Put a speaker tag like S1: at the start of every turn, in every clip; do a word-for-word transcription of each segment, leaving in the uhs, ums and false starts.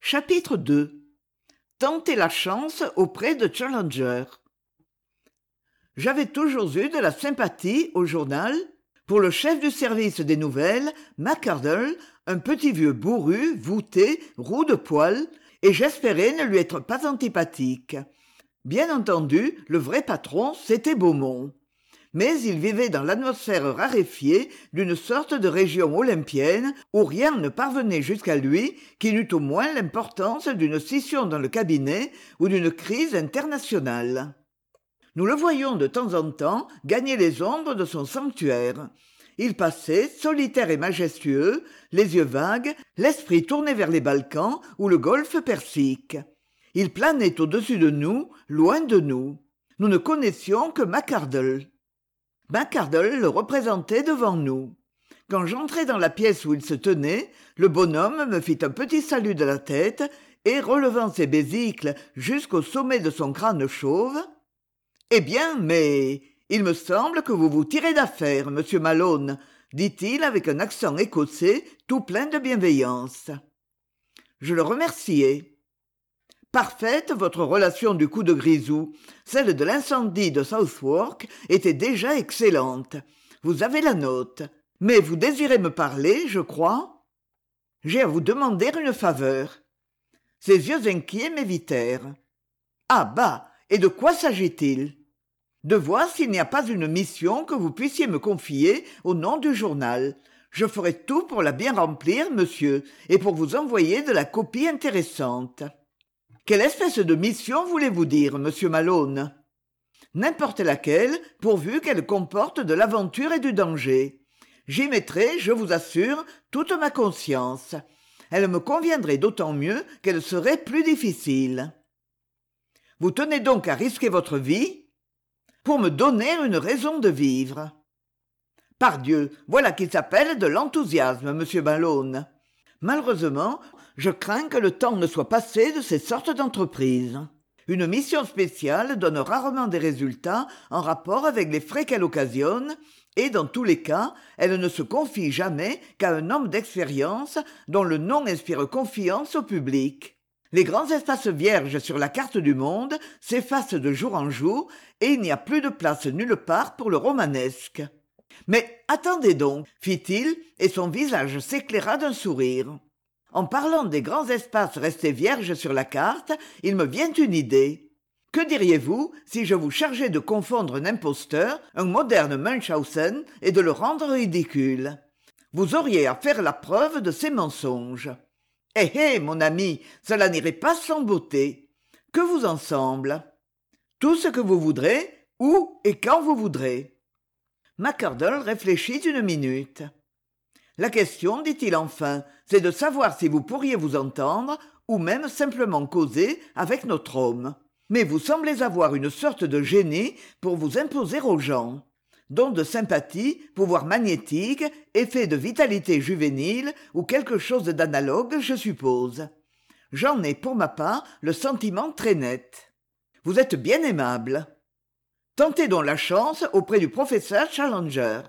S1: Chapitre deux. Tenter la chance auprès de Challenger. J'avais toujours eu de la sympathie au journal pour le chef du service des nouvelles, McArdle, un petit vieux bourru, voûté, roux de poil, et j'espérais ne lui être pas antipathique. Bien entendu, le vrai patron, c'était Beaumont. Mais il vivait dans l'atmosphère raréfiée d'une sorte de région olympienne où rien ne parvenait jusqu'à lui qui n'eût au moins l'importance d'une scission dans le cabinet ou d'une crise internationale. Nous le voyions de temps en temps gagner les ombres de son sanctuaire. Il passait, solitaire et majestueux, les yeux vagues, l'esprit tourné vers les Balkans ou le golfe Persique. Il planait au-dessus de nous, loin de nous. Nous ne connaissions que McArdle. McArdle le représentait devant nous. Quand j'entrai dans la pièce où il se tenait, le bonhomme me fit un petit salut de la tête et, relevant ses besicles jusqu'au sommet de son crâne chauve, « Eh bien, mais il me semble que vous vous tirez d'affaire, monsieur Malone, » dit-il avec un accent écossais tout plein de bienveillance. Je le remerciai. Parfaite votre relation du coup de grisou. Celle de l'incendie de Southwark était déjà excellente. Vous avez la note. Mais vous désirez me parler, je crois ? J'ai à vous demander une faveur. Ses yeux inquiets m'évitèrent. Ah bah, et de quoi s'agit-il ? De voir s'il n'y a pas une mission que vous puissiez me confier au nom du journal. Je ferai tout pour la bien remplir, monsieur, et pour vous envoyer de la copie intéressante. Quelle espèce de mission voulez-vous dire, monsieur Malone ? N'importe laquelle, pourvu qu'elle comporte de l'aventure et du danger. J'y mettrai, je vous assure, toute ma conscience. Elle me conviendrait d'autant mieux qu'elle serait plus difficile. Vous tenez donc à risquer votre vie ? Pour me donner une raison de vivre. Pardieu, voilà qui s'appelle de l'enthousiasme, monsieur Malone. Malheureusement, je crains que le temps ne soit passé de ces sortes d'entreprises. Une mission spéciale donne rarement des résultats en rapport avec les frais qu'elle occasionne, et dans tous les cas, elle ne se confie jamais qu'à un homme d'expérience dont le nom inspire confiance au public. Les grands espaces vierges sur la carte du monde s'effacent de jour en jour, et il n'y a plus de place nulle part pour le romanesque. Mais attendez donc, fit-il, et son visage s'éclaira d'un sourire. En parlant des grands espaces restés vierges sur la carte, il me vient une idée. Que diriez-vous si je vous chargeais de confondre un imposteur, un moderne Munchausen, et de le rendre ridicule ? Vous auriez à faire la preuve de ces mensonges. Eh eh, mon ami, cela n'irait pas sans beauté. Que vous en semble ? Tout ce que vous voudrez, où et quand vous voudrez. McArdle réfléchit une minute. La question, dit-il enfin, c'est de savoir si vous pourriez vous entendre, ou même simplement causer avec notre homme. Mais vous semblez avoir une sorte de génie pour vous imposer aux gens. Don de sympathie, pouvoir magnétique, effet de vitalité juvénile, ou quelque chose d'analogue, je suppose. J'en ai, pour ma part, le sentiment très net. Vous êtes bien aimable. Tentez donc la chance auprès du professeur Challenger.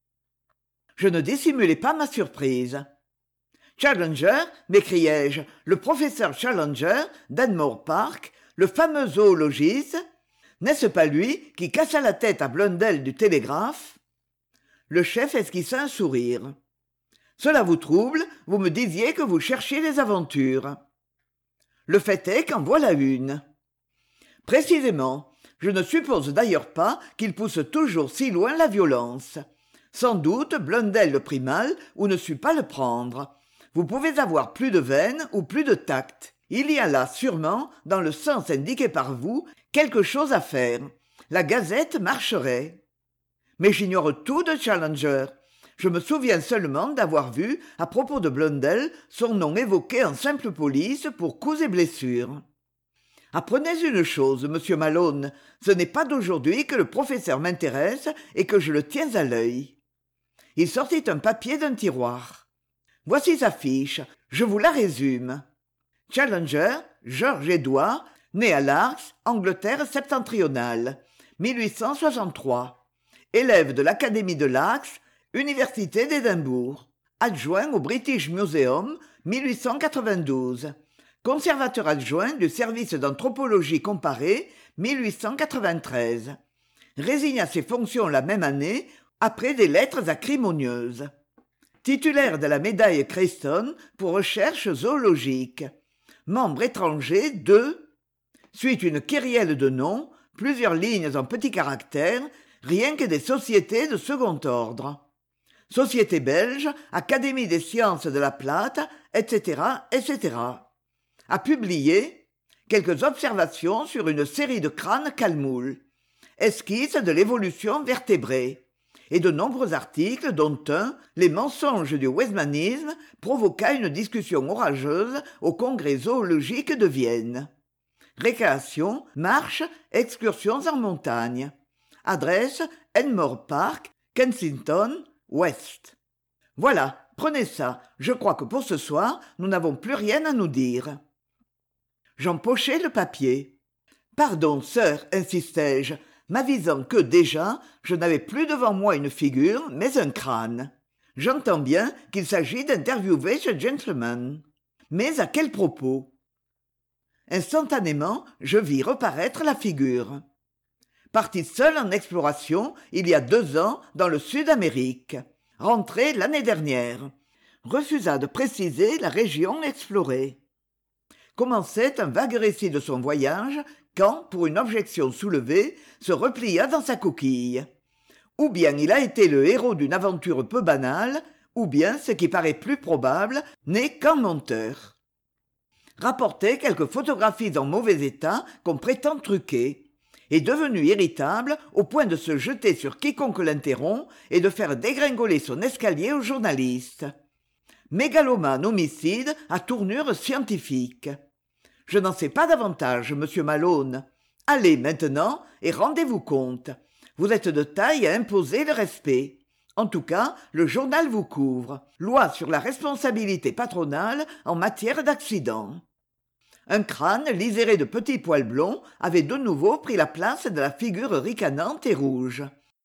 S1: Je ne dissimulai pas ma surprise. Challenger, m'écriai-je, le professeur Challenger d'Enmore Park, le fameux zoologiste, n'est-ce pas lui qui cassa la tête à Blundell du télégraphe ? Le chef esquissa un sourire. Cela vous trouble, vous me disiez que vous cherchiez les aventures. Le fait est qu'en voilà une. Précisément, je ne suppose d'ailleurs pas qu'il pousse toujours si loin la violence. Sans doute Blundell le prit mal ou ne sut pas le prendre. Vous pouvez avoir plus de veine ou plus de tact. Il y a là sûrement, dans le sens indiqué par vous, quelque chose à faire. La gazette marcherait. Mais j'ignore tout de Challenger. Je me souviens seulement d'avoir vu, à propos de Blundell, son nom évoqué en simple police pour coups et blessures. Apprenez une chose, monsieur Malone, ce n'est pas d'aujourd'hui que le professeur m'intéresse et que je le tiens à l'œil. Il sortit un papier d'un tiroir. Voici sa fiche, je vous la résume. Challenger, George Edward, né à Largs, Angleterre septentrionale, mille huit cent soixante-trois. Élève de l'Académie de Largs, Université d'Édimbourg. Adjoint au British Museum, mille huit cent quatre-vingt-douze. conservateur adjoint du service d'anthropologie comparée mille huit cent quatre-vingt-treize. Résigna ses fonctions la même année après des lettres acrimonieuses. Titulaire de la médaille Creston pour recherches zoologiques. Membre étranger de... Suit une kyrielle de noms, plusieurs lignes en petits caractères, rien que des sociétés de second ordre. Société belge, Académie des sciences de la Plate, et cetera, et cetera. A publié quelques observations sur une série de crânes calmoules, esquisse de l'évolution vertébrée, et de nombreux articles dont un, Les mensonges du westmanisme, provoqua une discussion orageuse au congrès zoologique de Vienne. Récréation, marche, excursions en montagne. Adresse Enmore Park, Kensington, Ouest. Voilà, prenez ça, je crois que pour ce soir, nous n'avons plus rien à nous dire. J'empochai le papier. Pardon, sœur, insistai-je, m'avisant que, déjà, je n'avais plus devant moi une figure, mais un crâne. J'entends bien qu'il s'agit d'interviewer ce gentleman. Mais à quel propos? Instantanément, je vis reparaître la figure. Parti seul en exploration il y a deux ans dans le Sud-Amérique. Rentré l'année dernière. Refusa de préciser la région explorée. Commençait un vague récit de son voyage quand, pour une objection soulevée, se replia dans sa coquille. Ou bien il a été le héros d'une aventure peu banale, ou bien, ce qui paraît plus probable, n'est qu'un menteur. Rapportait quelques photographies en mauvais état qu'on prétend truquer, est devenu irritable au point de se jeter sur quiconque l'interrompt et de faire dégringoler son escalier aux journalistes. Mégalomane homicide à tournure scientifique. Je n'en sais pas davantage, monsieur Malone. Allez maintenant et rendez-vous compte. Vous êtes de taille à imposer le respect. En tout cas, le journal vous couvre. Loi sur la responsabilité patronale en matière d'accident. Un crâne liséré de petits poils blonds avait de nouveau pris la place de la figure ricanante et rouge.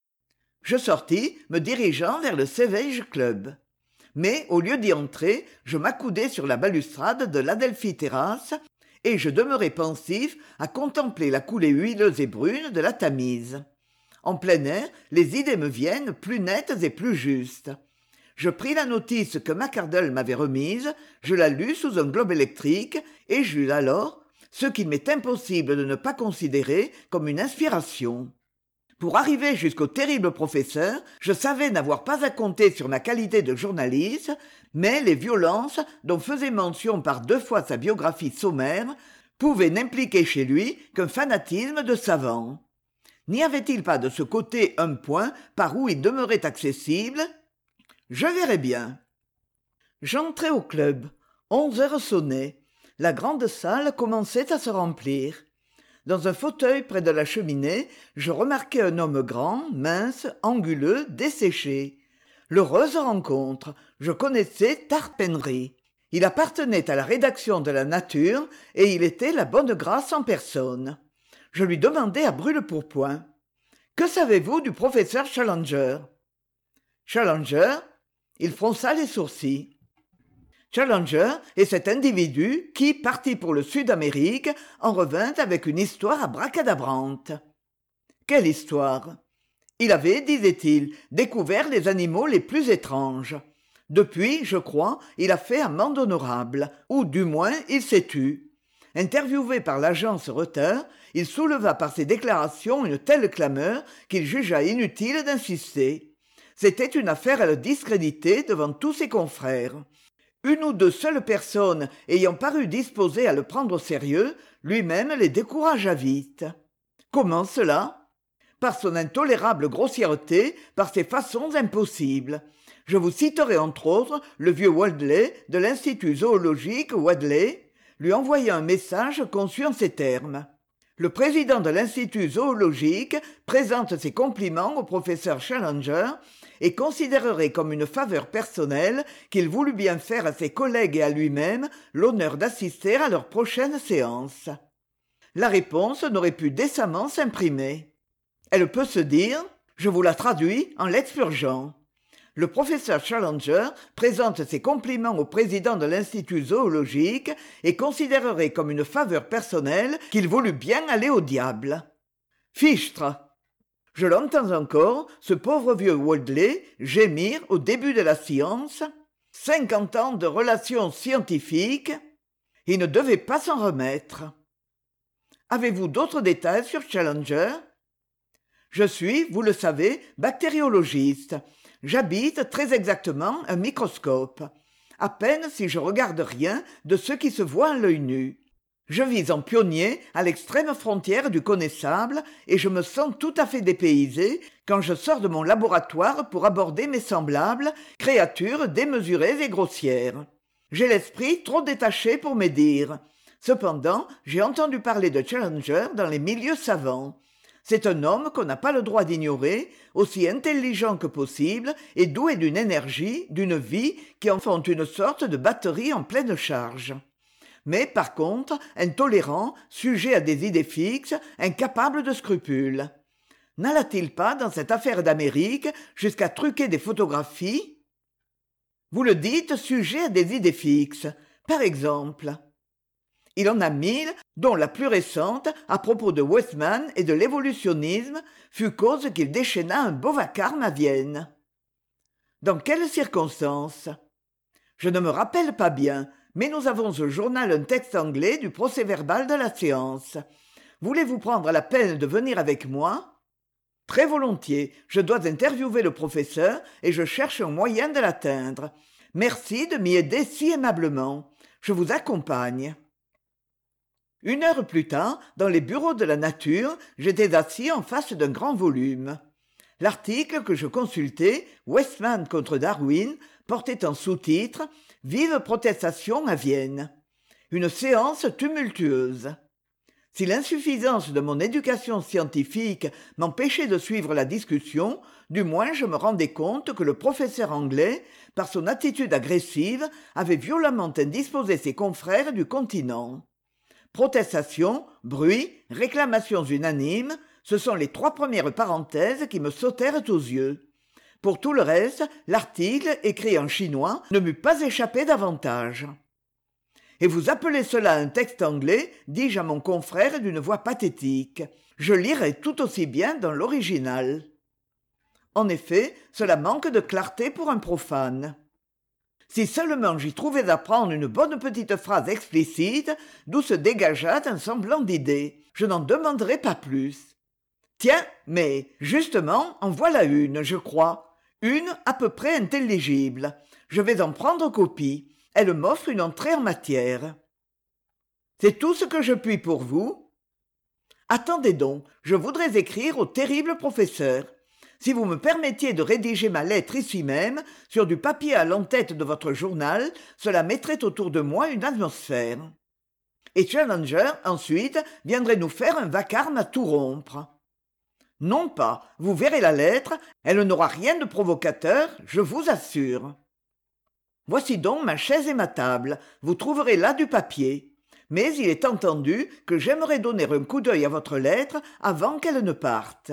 S1: Je sortis, me dirigeant vers le Savage Club. Mais, au lieu d'y entrer, je m'accoudai sur la balustrade de l'Adelphi Terrace et je demeurai pensif à contempler la coulée huileuse et brune de la Tamise. En plein air, les idées me viennent plus nettes et plus justes. Je pris la notice que Macardle m'avait remise, je la lus sous un globe électrique, et j'eus alors ce qu'il m'est impossible de ne pas considérer comme une inspiration. Pour arriver jusqu'au terrible professeur, je savais n'avoir pas à compter sur ma qualité de journaliste, mais les violences dont faisait mention par deux fois sa biographie sommaire pouvaient n'impliquer chez lui qu'un fanatisme de savant. N'y avait-il pas de ce côté un point par où il demeurait accessible ? Je verrai bien. J'entrai au club. Onze heures sonnaient. La grande salle commençait à se remplir. Dans un fauteuil près de la cheminée, je remarquai un homme grand, mince, anguleux, desséché. L'heureuse rencontre. Je connaissais Tarpenry. Il appartenait à la rédaction de la Nature et il était la bonne grâce en personne. Je lui demandai à brûle-pourpoint. « Que savez-vous du professeur Challenger ?» Challenger ? Il fronça les sourcils. Challenger est cet individu qui, parti pour le Sud-Amérique, en revint avec une histoire abracadabrante. Quelle histoire ? Il avait, disait-il, découvert les animaux les plus étranges. Depuis, je crois, il a fait amende honorable, ou du moins il s'est tu. Interviewé par l'agence Reuters, il souleva par ses déclarations une telle clameur qu'il jugea inutile d'insister. C'était une affaire à le discréditer devant tous ses confrères. Une ou deux seules personnes ayant paru disposées à le prendre au sérieux, lui-même les découragea vite. Comment cela ? Par son intolérable grossièreté, par ses façons impossibles. Je vous citerai entre autres le vieux Wadley de l'Institut zoologique Wadley, lui envoyant un message conçu en ces termes. Le président de l'Institut zoologique présente ses compliments au professeur Challenger et considérerait comme une faveur personnelle qu'il voulut bien faire à ses collègues et à lui-même l'honneur d'assister à leur prochaine séance. La réponse n'aurait pu décemment s'imprimer. Elle peut se dire, je vous la traduis en l'expurgeant. Le professeur Challenger présente ses compliments au président de l'Institut zoologique et considérerait comme une faveur personnelle qu'il voulut bien aller au diable. Fichtre. Je l'entends encore, ce pauvre vieux Waldley, gémir au début de la science. Cinquante ans de relations scientifiques. Il ne devait pas s'en remettre. Avez-vous d'autres détails sur Challenger ? Je suis, vous le savez, bactériologiste. J'habite très exactement un microscope. À peine si je regarde rien de ce qui se voit à l'œil nu. Je vis en pionnier à l'extrême frontière du connaissable et je me sens tout à fait dépaysé quand je sors de mon laboratoire pour aborder mes semblables, créatures démesurées et grossières. J'ai l'esprit trop détaché pour médire. Cependant, j'ai entendu parler de Challenger dans les milieux savants. C'est un homme qu'on n'a pas le droit d'ignorer, aussi intelligent que possible et doué d'une énergie, d'une vie qui en font une sorte de batterie en pleine charge. Mais par contre, intolérant, sujet à des idées fixes, incapable de scrupules. N'alla-t-il pas, dans cette affaire d'Amérique, jusqu'à truquer des photographies ? Vous le dites, sujet à des idées fixes. Par exemple, il en a mille, dont la plus récente, à propos de Weissmann et de l'évolutionnisme, fut cause qu'il déchaîna un beau vacarme à Vienne. Dans quelles circonstances ? Je ne me rappelle pas bien, mais nous avons au journal un texte anglais du procès-verbal de la séance. Voulez-vous prendre la peine de venir avec moi ? Très volontiers, je dois interviewer le professeur et je cherche un moyen de l'atteindre. Merci de m'y aider si aimablement. Je vous accompagne. Une heure plus tard, dans les bureaux de la Nature, j'étais assis en face d'un grand volume. L'article que je consultais, Weissmann contre Darwin, portait en sous-titre « Vive protestation à Vienne ». Une séance tumultueuse. Si l'insuffisance de mon éducation scientifique m'empêchait de suivre la discussion, du moins je me rendais compte que le professeur anglais, par son attitude agressive, avait violemment indisposé ses confrères du continent. Protestations, bruit, réclamations unanimes, ce sont les trois premières parenthèses qui me sautèrent aux yeux. Pour tout le reste, l'article, écrit en chinois, ne m'eût pas échappé davantage. « Et vous appelez cela un texte anglais ?» dis-je à mon confrère d'une voix pathétique. « Je lirai tout aussi bien dans l'original. » En effet, cela manque de clarté pour un profane. Si seulement j'y trouvais à prendre une bonne petite phrase explicite, d'où se dégageât un semblant d'idée, je n'en demanderais pas plus. Tiens, mais, justement, en voilà une, je crois. Une à peu près intelligible. Je vais en prendre copie. Elle m'offre une entrée en matière. C'est tout ce que je puis pour vous ? Attendez donc, je voudrais écrire au terrible professeur. Si vous me permettiez de rédiger ma lettre ici même, sur du papier à l'entête de votre journal, cela mettrait autour de moi une atmosphère. Et Challenger, ensuite, viendrait nous faire un vacarme à tout rompre. Non pas, vous verrez la lettre, elle n'aura rien de provocateur, je vous assure. Voici donc ma chaise et ma table, vous trouverez là du papier. Mais il est entendu que j'aimerais donner un coup d'œil à votre lettre avant qu'elle ne parte.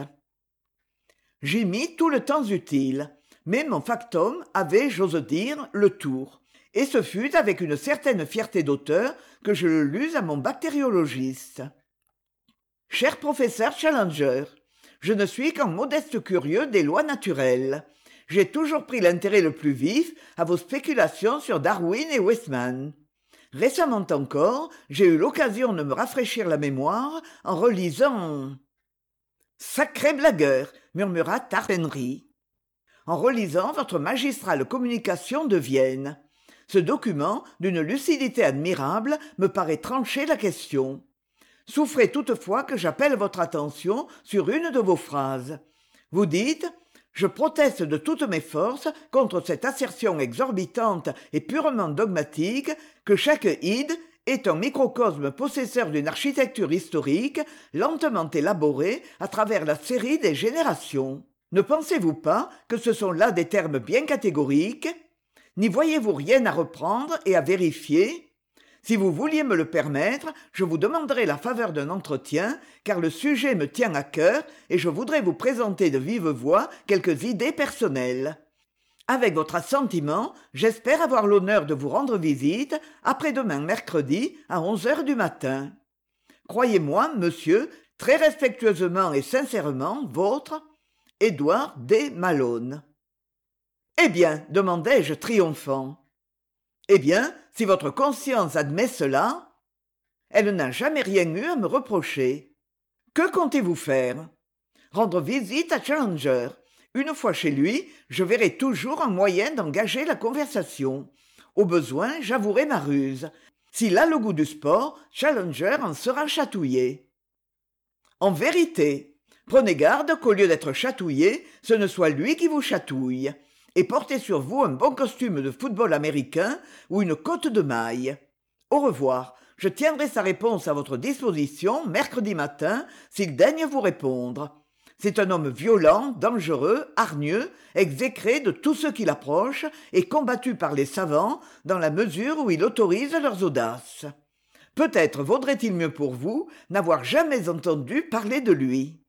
S1: J'y mis tout le temps utile, mais mon factum avait, j'ose dire, le tour, et ce fut avec une certaine fierté d'auteur que je le lus à mon bactériologiste. Cher professeur Challenger, je ne suis qu'un modeste curieux des lois naturelles. J'ai toujours pris l'intérêt le plus vif à vos spéculations sur Darwin et Weissmann. Récemment encore, j'ai eu l'occasion de me rafraîchir la mémoire en relisant... Sacré blagueur, murmura Tarpenry. En relisant votre magistrale communication de Vienne. Ce document, d'une lucidité admirable, me paraît trancher la question. Souffrez toutefois que j'appelle votre attention sur une de vos phrases. Vous dites « Je proteste de toutes mes forces contre cette assertion exorbitante et purement dogmatique que chaque id est un microcosme possesseur d'une architecture historique lentement élaborée à travers la série des générations. Ne pensez-vous pas que ce sont là des termes bien catégoriques ? N'y voyez-vous rien à reprendre et à vérifier ? Si vous vouliez me le permettre, je vous demanderai la faveur d'un entretien, car le sujet me tient à cœur et je voudrais vous présenter de vive voix quelques idées personnelles. Avec votre assentiment, j'espère avoir l'honneur de vous rendre visite après-demain mercredi à onze heures du matin. Croyez-moi, monsieur, très respectueusement et sincèrement, votre Édouard D. Malone. Eh bien, demandai-je triomphant. Eh bien, si votre conscience admet cela, elle n'a jamais rien eu à me reprocher. Que comptez-vous faire? Rendre visite à Challenger. Une fois chez lui, je verrai toujours un moyen d'engager la conversation. Au besoin, j'avouerai ma ruse. S'il a le goût du sport, Challenger en sera chatouillé. En vérité, prenez garde qu'au lieu d'être chatouillé, ce ne soit lui qui vous chatouille. Et portez sur vous un bon costume de football américain ou une cotte de maille. Au revoir. Je tiendrai sa réponse à votre disposition mercredi matin s'il daigne vous répondre. C'est un homme violent, dangereux, hargneux, exécré de tous ceux qui l'approchent et combattu par les savants dans la mesure où il autorise leurs audaces. Peut-être vaudrait-il mieux pour vous n'avoir jamais entendu parler de lui.